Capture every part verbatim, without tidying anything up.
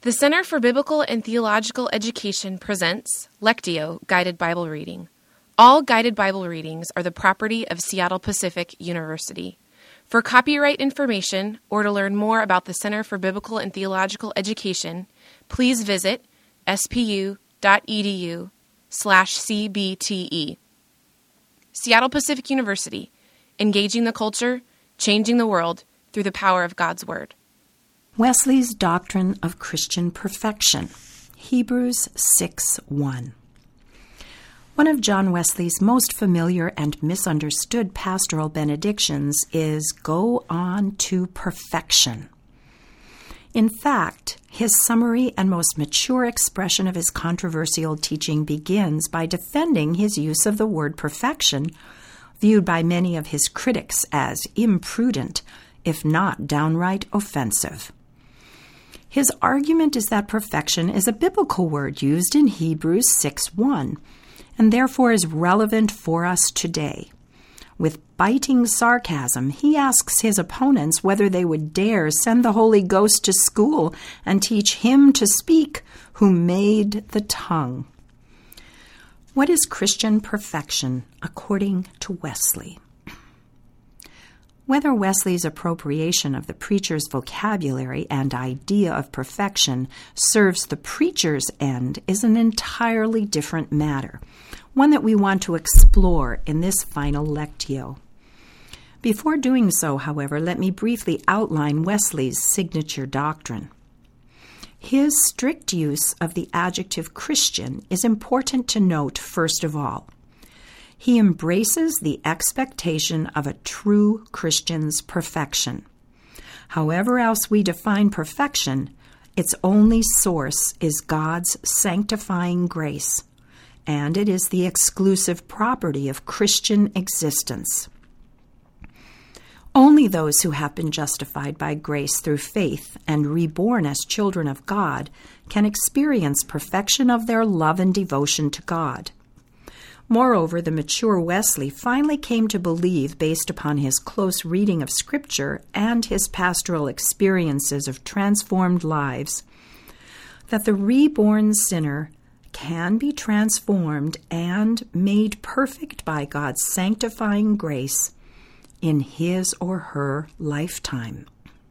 The Center for Biblical and Theological Education presents Lectio Guided Bible Reading. All guided Bible readings are the property of Seattle Pacific University. For copyright information or to learn more about the Center for Biblical and Theological Education, please visit spu.edu slash cbte. Seattle Pacific University, engaging the culture, changing the world through the power of God's Word. Wesley's Doctrine of Christian Perfection, Hebrews six one. One of John Wesley's most familiar and misunderstood pastoral benedictions is, "Go on to perfection." In fact, his summary and most mature expression of his controversial teaching begins by defending his use of the word perfection, viewed by many of his critics as imprudent, if not downright offensive. His argument is that perfection is a biblical word used in Hebrews six one, and therefore is relevant for us today. With biting sarcasm, he asks his opponents whether they would dare send the Holy Ghost to school and teach him to speak who made the tongue. What is Christian perfection according to Wesley? Whether Wesley's appropriation of the preacher's vocabulary and idea of perfection serves the preacher's end is an entirely different matter, one that we want to explore in this final lectio. Before doing so, however, let me briefly outline Wesley's signature doctrine. His strict use of the adjective Christian is important to note first of all. He embraces the expectation of a true Christian's perfection. However else we define perfection, its only source is God's sanctifying grace, and it is the exclusive property of Christian existence. Only those who have been justified by grace through faith and reborn as children of God can experience perfection of their love and devotion to God. Moreover, the mature Wesley finally came to believe, based upon his close reading of Scripture and his pastoral experiences of transformed lives, that the reborn sinner can be transformed and made perfect by God's sanctifying grace in his or her lifetime.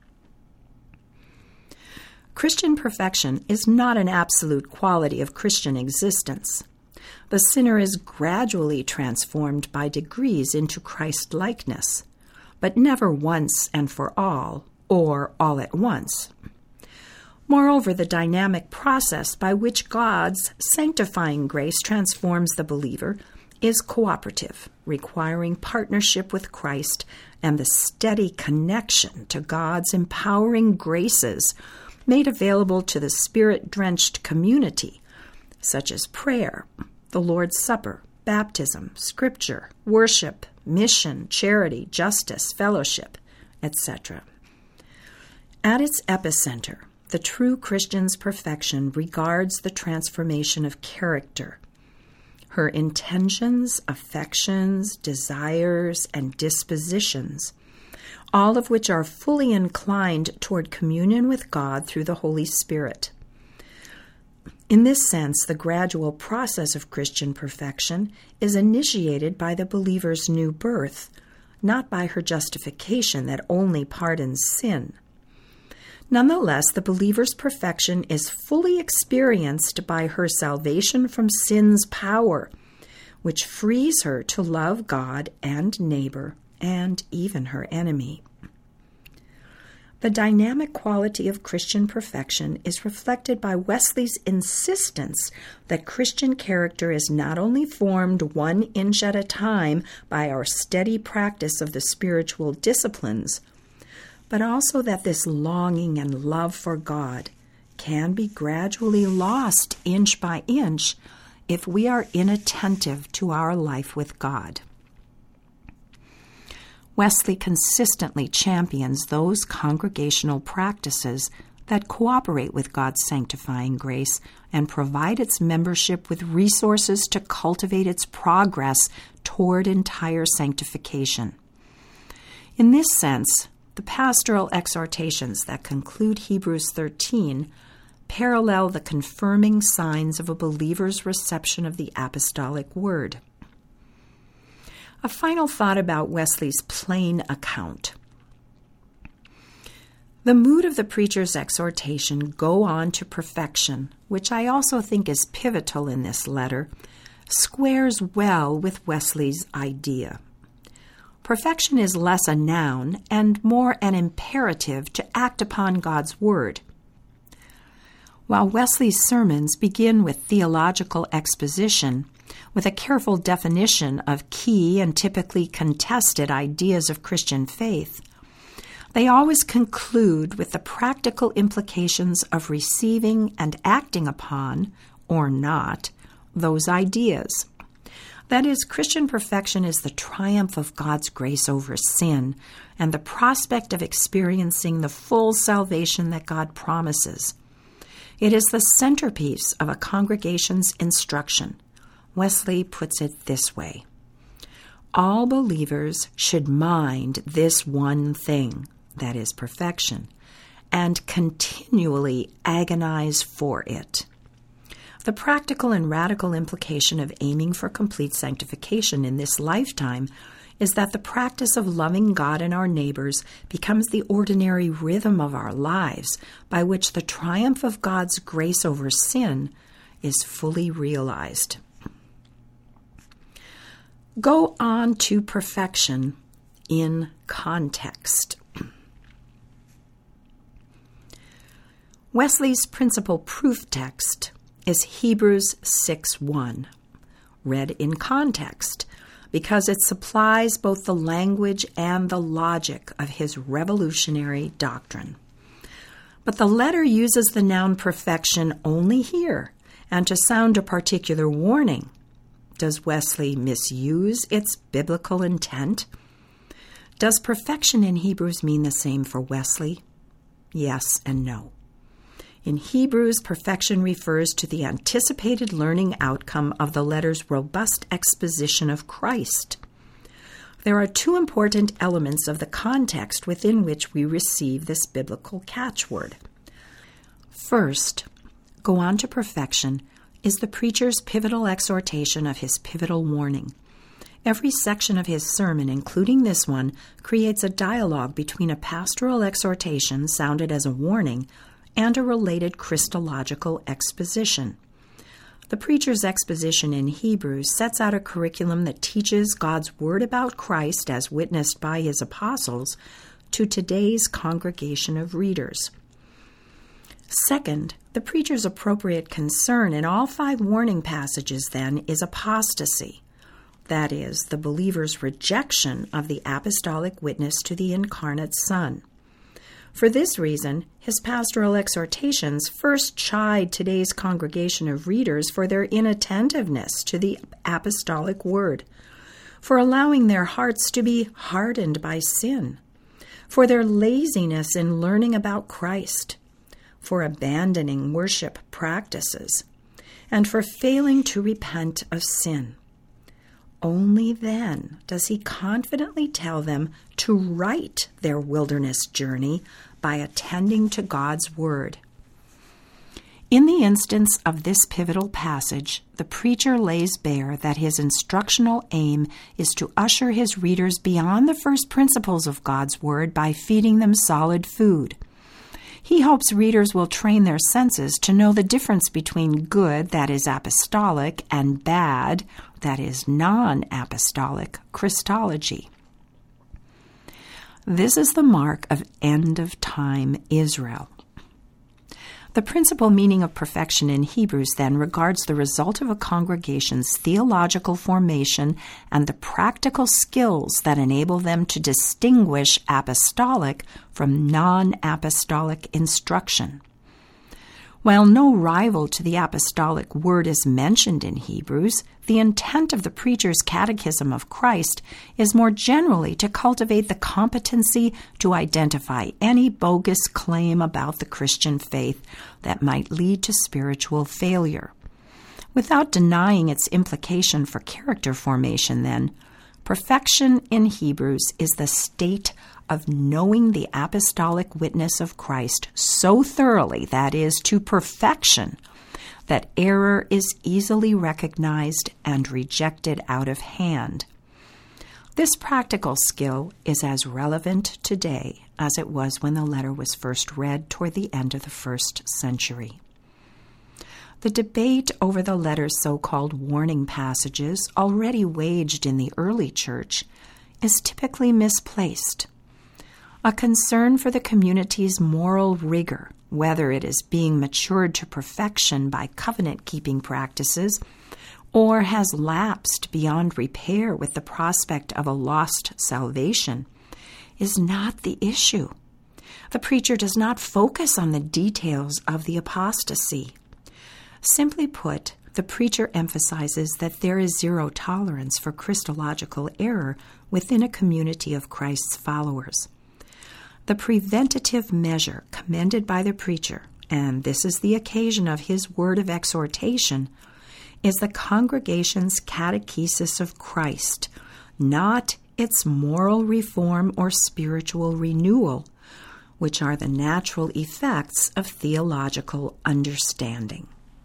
Christian perfection is not an absolute quality of Christian existence. The sinner is gradually transformed by degrees into Christ-likeness, but never once and for all, or all at once. Moreover, the dynamic process by which God's sanctifying grace transforms the believer is cooperative, requiring partnership with Christ and the steady connection to God's empowering graces made available to the Spirit-drenched community, such as prayer, the Lord's Supper, baptism, Scripture, worship, mission, charity, justice, fellowship, et cetera. At its epicenter, the true Christian's perfection regards the transformation of character. Her intentions, affections, desires, and dispositions, all of which are fully inclined toward communion with God through the Holy Spirit. In this sense, the gradual process of Christian perfection is initiated by the believer's new birth, not by her justification that only pardons sin. Nonetheless, the believer's perfection is fully experienced by her salvation from sin's power, which frees her to love God and neighbor and even her enemy. The dynamic quality of Christian perfection is reflected by Wesley's insistence that Christian character is not only formed one inch at a time by our steady practice of the spiritual disciplines, but also that this longing and love for God can be gradually lost inch by inch if we are inattentive to our life with God. Wesley consistently champions those congregational practices that cooperate with God's sanctifying grace and provide its membership with resources to cultivate its progress toward entire sanctification. In this sense, the pastoral exhortations that conclude Hebrews thirteen parallel the confirming signs of a believer's reception of the apostolic word. A final thought about Wesley's plain account. The mood of the preacher's exhortation, "Go on to perfection," which I also think is pivotal in this letter, squares well with Wesley's idea. Perfection is less a noun and more an imperative to act upon God's word. While Wesley's sermons begin with theological exposition, with a careful definition of key and typically contested ideas of Christian faith, they always conclude with the practical implications of receiving and acting upon, or not, those ideas. That is, Christian perfection is the triumph of God's grace over sin and the prospect of experiencing the full salvation that God promises. It is the centerpiece of a congregation's instruction. Wesley puts it this way: all believers should mind this one thing, that is perfection, and continually agonize for it. The practical and radical implication of aiming for complete sanctification in this lifetime is that the practice of loving God and our neighbors becomes the ordinary rhythm of our lives, by which the triumph of God's grace over sin is fully realized. Go on to perfection in context. Wesley's principal proof text is Hebrews six one, read in context, because it supplies both the language and the logic of his revolutionary doctrine. But the letter uses the noun perfection only here, and to sound a particular warning. Does Wesley misuse its biblical intent? Does perfection in Hebrews mean the same for Wesley? Yes and no. In Hebrews, perfection refers to the anticipated learning outcome of the letter's robust exposition of Christ. There are two important elements of the context within which we receive this biblical catchword. First, go on to perfection is the preacher's pivotal exhortation of his pivotal warning. Every section of his sermon, including this one, creates a dialogue between a pastoral exhortation sounded as a warning and a related Christological exposition. The preacher's exposition in Hebrews sets out a curriculum that teaches God's word about Christ as witnessed by his apostles to today's congregation of readers. Second, the preacher's appropriate concern in all five warning passages, then, is apostasy. That is, the believer's rejection of the apostolic witness to the incarnate Son. For this reason, his pastoral exhortations first chide today's congregation of readers for their inattentiveness to the apostolic word, for allowing their hearts to be hardened by sin, for their laziness in learning about Christ, for abandoning worship practices, and for failing to repent of sin. Only then does he confidently tell them to right their wilderness journey by attending to God's word. In the instance of this pivotal passage, the preacher lays bare that his instructional aim is to usher his readers beyond the first principles of God's word by feeding them solid food. He hopes readers will train their senses to know the difference between good, that is apostolic, and bad, that is non-apostolic, Christology. This is the mark of end-of-time Israel. The principal meaning of perfection in Hebrews, then, regards the result of a congregation's theological formation and the practical skills that enable them to distinguish apostolic from non-apostolic instruction. While no rival to the apostolic word is mentioned in Hebrews, the intent of the preacher's catechism of Christ is more generally to cultivate the competency to identify any bogus claim about the Christian faith that might lead to spiritual failure. Without denying its implication for character formation, then, perfection in Hebrews is the state of knowing the apostolic witness of Christ so thoroughly, that is, to perfection, that error is easily recognized and rejected out of hand. This practical skill is as relevant today as it was when the letter was first read toward the end of the first century. The debate over the letter's so-called warning passages, already waged in the early church, is typically misplaced. A concern for the community's moral rigor, whether it is being matured to perfection by covenant-keeping practices or has lapsed beyond repair with the prospect of a lost salvation, is not the issue. The preacher does not focus on the details of the apostasy. Simply put, the preacher emphasizes that there is zero tolerance for Christological error within a community of Christ's followers. The preventative measure commended by the preacher, and this is the occasion of his word of exhortation, is the congregation's catechesis of Christ, not its moral reform or spiritual renewal, which are the natural effects of theological understanding.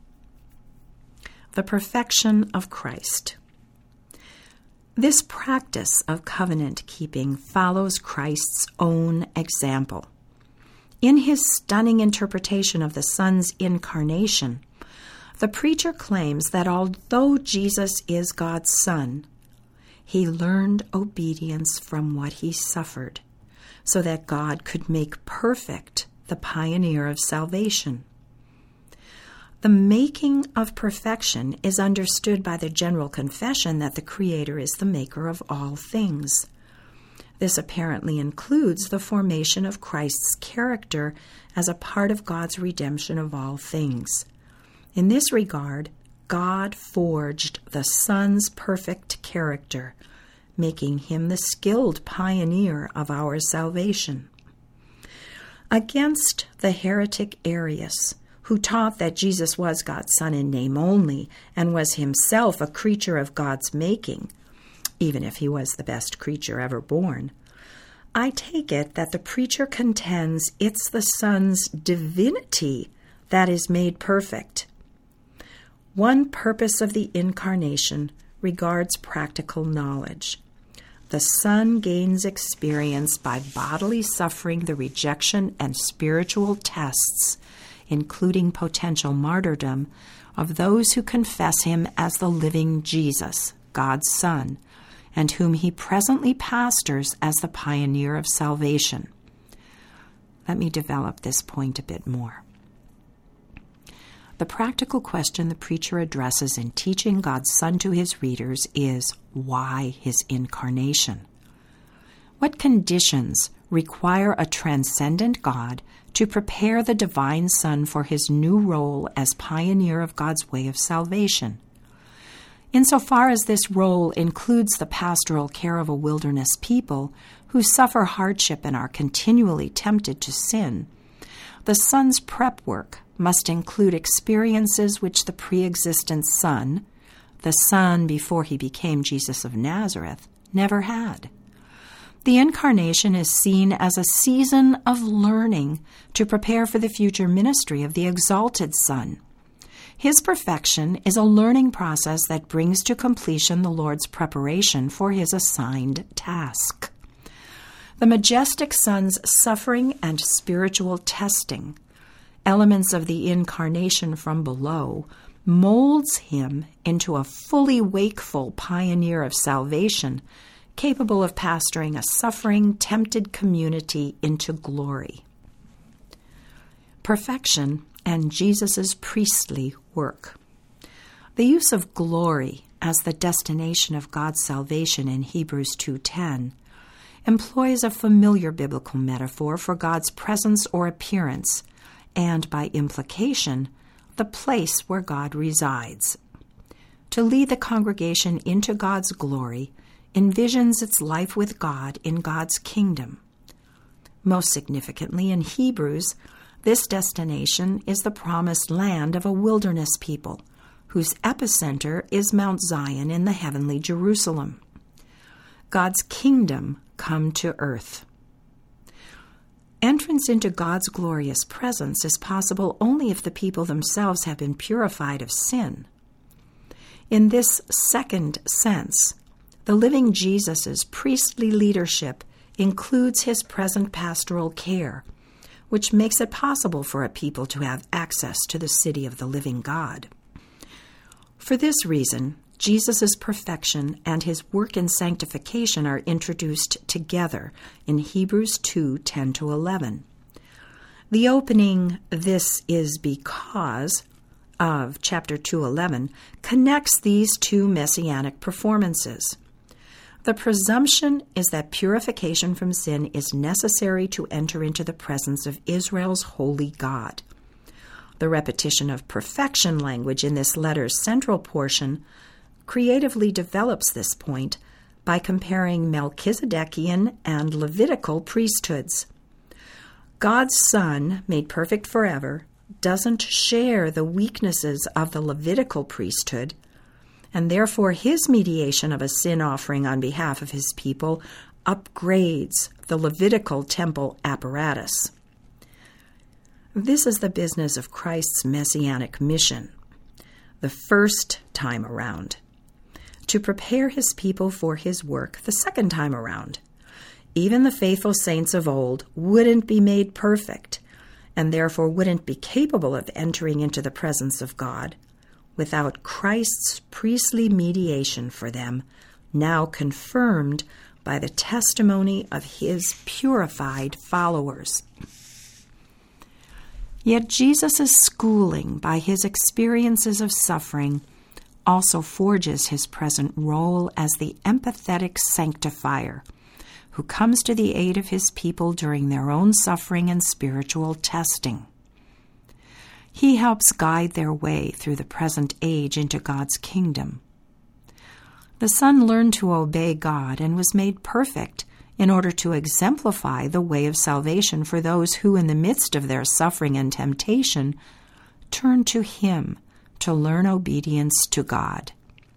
The perfection of Christ. This practice of covenant-keeping follows Christ's own example. In his stunning interpretation of the Son's incarnation, the preacher claims that although Jesus is God's Son, he learned obedience from what he suffered, so that God could make perfect the pioneer of salvation. The making of perfection is understood by the general confession that the Creator is the maker of all things. This apparently includes the formation of Christ's character as a part of God's redemption of all things. In this regard, God forged the Son's perfect character, making him the skilled pioneer of our salvation. Against the heretic Arius, who taught that Jesus was God's Son in name only and was himself a creature of God's making, even if he was the best creature ever born, I take it that the preacher contends it's the Son's divinity that is made perfect. One purpose of the incarnation regards practical knowledge. The Son gains experience by bodily suffering the rejection and spiritual tests, including potential martyrdom, of those who confess him as the living Jesus, God's Son, and whom he presently pastors as the pioneer of salvation. Let me develop this point a bit more. The practical question the preacher addresses in teaching God's Son to his readers is, why his incarnation? What conditions require a transcendent God to prepare the divine Son for his new role as pioneer of God's way of salvation? Insofar as this role includes the pastoral care of a wilderness people who suffer hardship and are continually tempted to sin, the Son's prep work must include experiences which the pre-existent Son, the Son before he became Jesus of Nazareth, never had. The incarnation is seen as a season of learning to prepare for the future ministry of the exalted Son. His perfection is a learning process that brings to completion the Lord's preparation for his assigned task. The majestic Son's suffering and spiritual testing, elements of the incarnation from below, molds him into a fully wakeful pioneer of salvation, capable of pastoring a suffering, tempted community into glory. Perfection and Jesus' priestly work. The use of glory as the destination of God's salvation in Hebrews two ten employs a familiar biblical metaphor for God's presence or appearance, and by implication, the place where God resides. To lead the congregation into God's glory envisions its life with God in God's kingdom. Most significantly in Hebrews, this destination is the promised land of a wilderness people, whose epicenter is Mount Zion in the heavenly Jerusalem. God's kingdom come to earth. Entrance into God's glorious presence is possible only if the people themselves have been purified of sin. In this second sense, the living Jesus' priestly leadership includes his present pastoral care, which makes it possible for a people to have access to the city of the living God. For this reason, Jesus' perfection and his work in sanctification are introduced together in Hebrews two, ten to eleven. The opening, "This is because," of chapter two, eleven, connects these two messianic performances. The presumption is that purification from sin is necessary to enter into the presence of Israel's holy God. The repetition of perfection language in this letter's central portion creatively develops this point by comparing Melchizedekian and Levitical priesthoods. God's Son, made perfect forever, doesn't share the weaknesses of the Levitical priesthood, and therefore his mediation of a sin offering on behalf of his people upgrades the Levitical temple apparatus. This is the business of Christ's messianic mission, the first time around, to prepare his people for his work the second time around. Even the faithful saints of old wouldn't be made perfect, and therefore wouldn't be capable of entering into the presence of God without Christ's priestly mediation for them, now confirmed by the testimony of his purified followers. Yet Jesus' schooling by his experiences of suffering also forges his present role as the empathetic sanctifier who comes to the aid of his people during their own suffering and spiritual testing. He helps guide their way through the present age into God's kingdom. The Son learned to obey God and was made perfect in order to exemplify the way of salvation for those who, in the midst of their suffering and temptation, turn to him to learn obedience to God.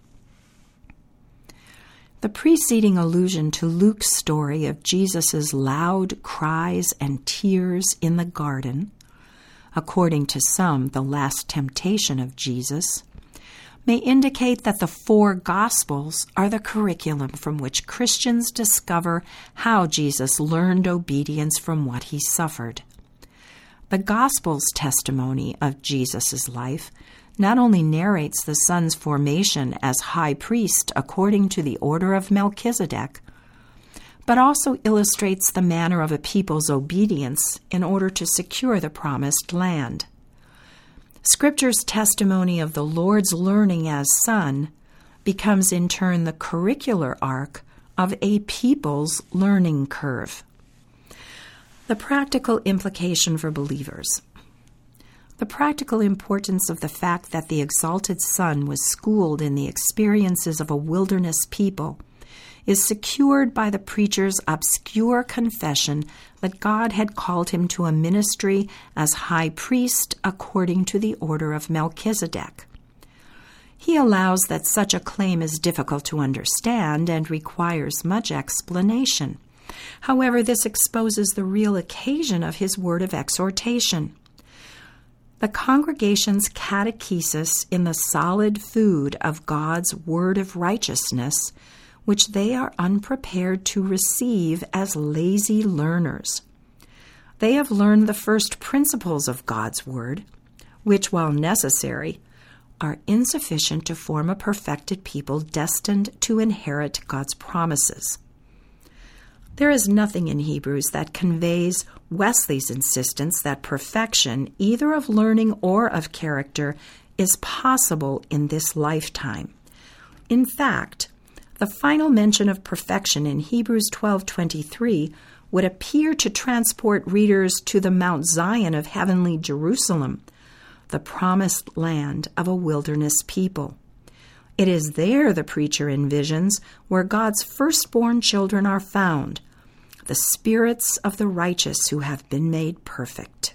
The preceding allusion to Luke's story of Jesus' loud cries and tears in the garden, according to some the last temptation of Jesus, may indicate that the four Gospels are the curriculum from which Christians discover how Jesus learned obedience from what he suffered. The Gospel's testimony of Jesus' life not only narrates the Son's formation as high priest according to the order of Melchizedek, but also illustrates the manner of a people's obedience in order to secure the promised land. Scripture's testimony of the Lord's learning as Son becomes in turn the curricular arc of a people's learning curve. The practical implication for believers. The practical importance of the fact that the exalted Son was schooled in the experiences of a wilderness people is secured by the preacher's obscure confession that God had called him to a ministry as high priest according to the order of Melchizedek. He allows that such a claim is difficult to understand and requires much explanation. However, this exposes the real occasion of his word of exhortation. The congregation's catechesis in the solid food of God's word of righteousness, which they are unprepared to receive as lazy learners. They have learned the first principles of God's word, which, while necessary, are insufficient to form a perfected people destined to inherit God's promises. There is nothing in Hebrews that conveys Wesley's insistence that perfection, either of learning or of character, is possible in this lifetime. In fact, the final mention of perfection in Hebrews twelve twenty-three would appear to transport readers to the Mount Zion of heavenly Jerusalem, the promised land of a wilderness people. It is there, the preacher envisions, where God's firstborn children are found, the spirits of the righteous who have been made perfect.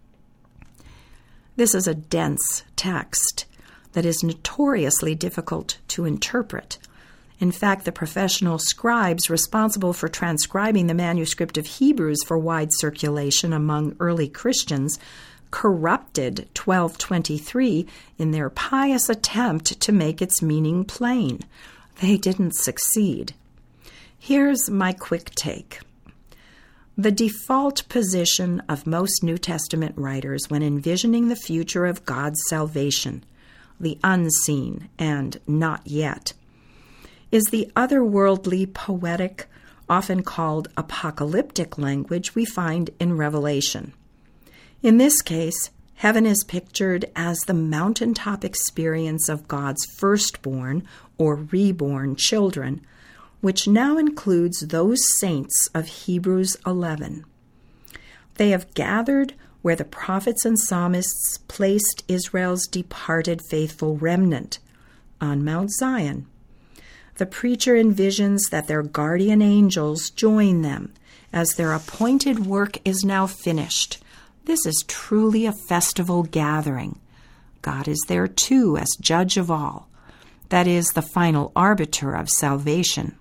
This is a dense text that is notoriously difficult to interpret, In fact, the professional scribes responsible for transcribing the manuscript of Hebrews for wide circulation among early Christians corrupted twelve twenty-three in their pious attempt to make its meaning plain. They didn't succeed. Here's my quick take. The default position of most New Testament writers when envisioning the future of God's salvation, the unseen and not yet, is the otherworldly, poetic, often called apocalyptic language we find in Revelation. In this case, heaven is pictured as the mountaintop experience of God's firstborn or reborn children, which now includes those saints of Hebrews eleven. They have gathered where the prophets and psalmists placed Israel's departed faithful remnant, on Mount Zion. The preacher envisions that their guardian angels join them as their appointed work is now finished. This is truly a festival gathering. God is there too as judge of all, that is, the final arbiter of salvation.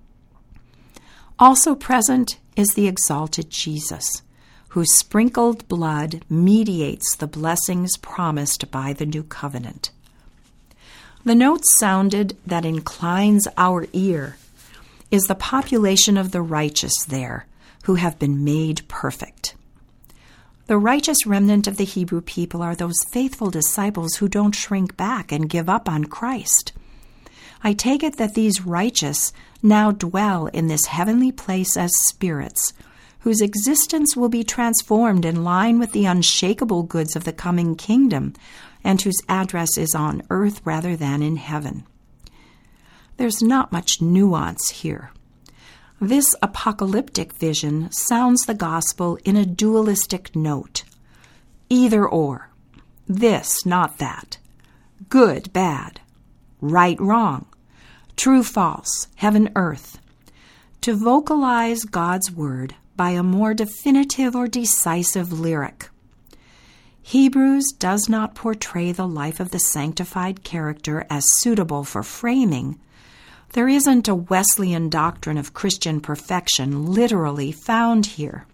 Also present is the exalted Jesus, whose sprinkled blood mediates the blessings promised by the new covenant. The note sounded that inclines our ear is the population of the righteous there, who have been made perfect. The righteous remnant of the Hebrew people are those faithful disciples who don't shrink back and give up on Christ. I take it that these righteous now dwell in this heavenly place as spirits, whose existence will be transformed in line with the unshakable goods of the coming kingdom, and whose address is on earth rather than in heaven. There's not much nuance here. This apocalyptic vision sounds the gospel in a dualistic note. Either or. This, not that. Good, bad. Right, wrong. True, false. Heaven, earth. To vocalize God's word by a more definitive or decisive lyric. Hebrews does not portray the life of the sanctified character as suitable for framing. There isn't a Wesleyan doctrine of Christian perfection literally found here.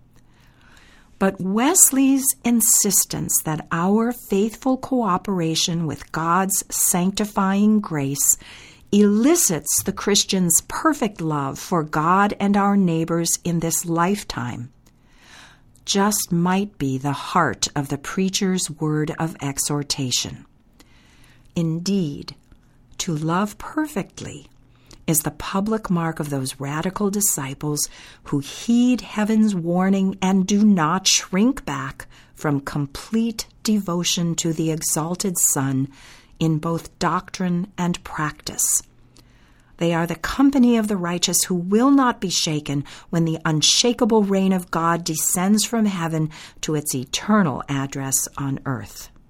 But Wesley's insistence that our faithful cooperation with God's sanctifying grace elicits the Christian's perfect love for God and our neighbors in this lifetime just might be the heart of the preacher's word of exhortation. Indeed, to love perfectly is the public mark of those radical disciples who heed heaven's warning and do not shrink back from complete devotion to the exalted Son in both doctrine and practice. They are the company of the righteous who will not be shaken when the unshakable reign of God descends from heaven to its eternal address on earth.